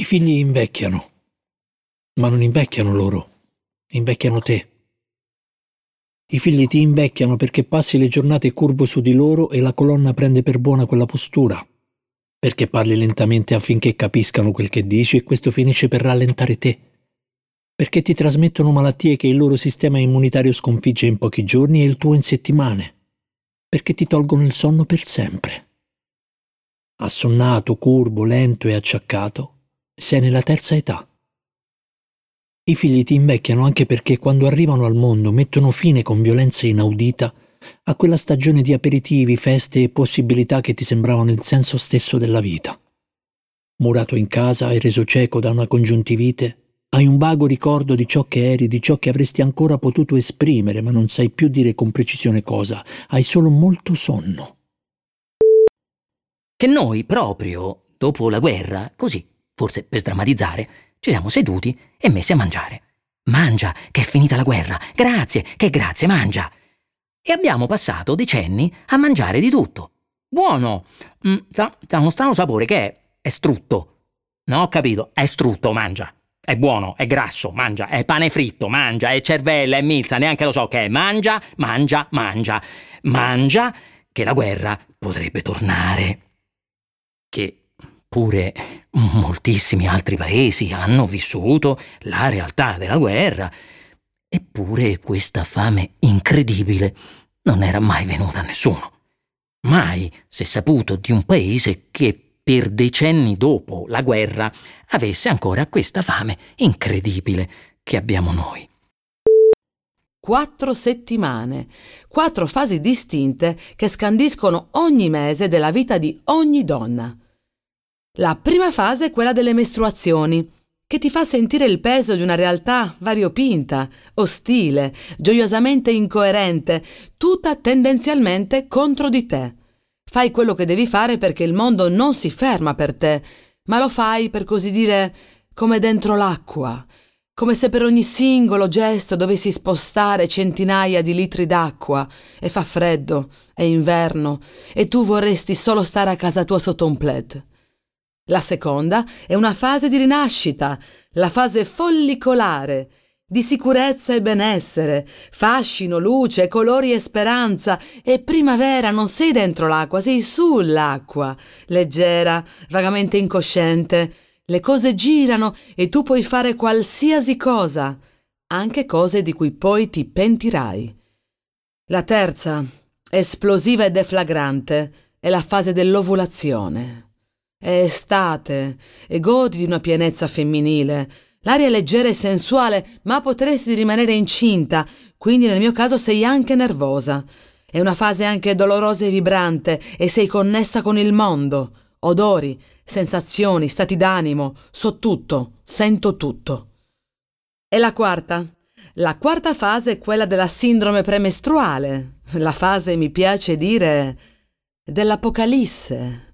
figli invecchiano, ma non invecchiano loro, invecchiano te. I figli ti invecchiano perché passi le giornate curvo su di loro e la colonna prende per buona quella postura, perché parli lentamente affinché capiscano quel che dici e questo finisce per rallentare te, perché ti trasmettono malattie che il loro sistema immunitario sconfigge in pochi giorni e il tuo in settimane, perché ti tolgono il sonno per sempre. Assonnato, curvo, lento e acciaccato, sei nella terza età. I figli ti invecchiano anche perché quando arrivano al mondo mettono fine con violenza inaudita a quella stagione di aperitivi, feste e possibilità che ti sembravano il senso stesso della vita. Murato in casa e reso cieco da una congiuntivite, hai un vago ricordo di ciò che eri, di ciò che avresti ancora potuto esprimere, ma non sai più dire con precisione cosa, hai solo molto sonno. Che noi proprio, dopo la guerra, così, forse per sdrammatizzare, ci siamo seduti e messi a mangiare. Mangia, che è finita la guerra. Grazie, che grazie, mangia. E abbiamo passato decenni a mangiare di tutto. Buono. C'ha uno strano sapore che è strutto. No, ho capito, è strutto, mangia. È buono, è grasso, mangia. È pane fritto, mangia. È cervella, è milza, neanche lo so che è. Mangia, mangia, mangia. Mangia, che la guerra potrebbe tornare. Che pure moltissimi altri paesi hanno vissuto la realtà della guerra, eppure questa fame incredibile non era mai venuta a nessuno. Mai si è saputo di un paese che per decenni dopo la guerra avesse ancora questa fame incredibile che abbiamo noi. 4 settimane, 4 fasi distinte che scandiscono ogni mese della vita di ogni donna. La prima fase è quella delle mestruazioni, che ti fa sentire il peso di una realtà variopinta, ostile, gioiosamente incoerente, tutta tendenzialmente contro di te. Fai quello che devi fare perché il mondo non si ferma per te, ma lo fai, per così dire, come dentro l'acqua, come se per ogni singolo gesto dovessi spostare centinaia di litri d'acqua e fa freddo, è inverno e tu vorresti solo stare a casa tua sotto un plaid. La seconda è una fase di rinascita, la fase follicolare, di sicurezza e benessere, fascino, luce, colori e speranza, e primavera non sei dentro l'acqua, sei sull'acqua, leggera, vagamente incosciente. Le cose girano e tu puoi fare qualsiasi cosa, anche cose di cui poi ti pentirai. La terza, esplosiva e deflagrante, è la fase dell'ovulazione. È estate e godi di una pienezza femminile. L'aria è leggera e sensuale, ma potresti rimanere incinta, quindi nel mio caso sei anche nervosa. È una fase anche dolorosa e vibrante e sei connessa con il mondo. Odori, sensazioni, stati d'animo, so tutto, sento tutto. E la quarta? La quarta fase è quella della sindrome premestruale. La fase, mi piace dire, dell'apocalisse.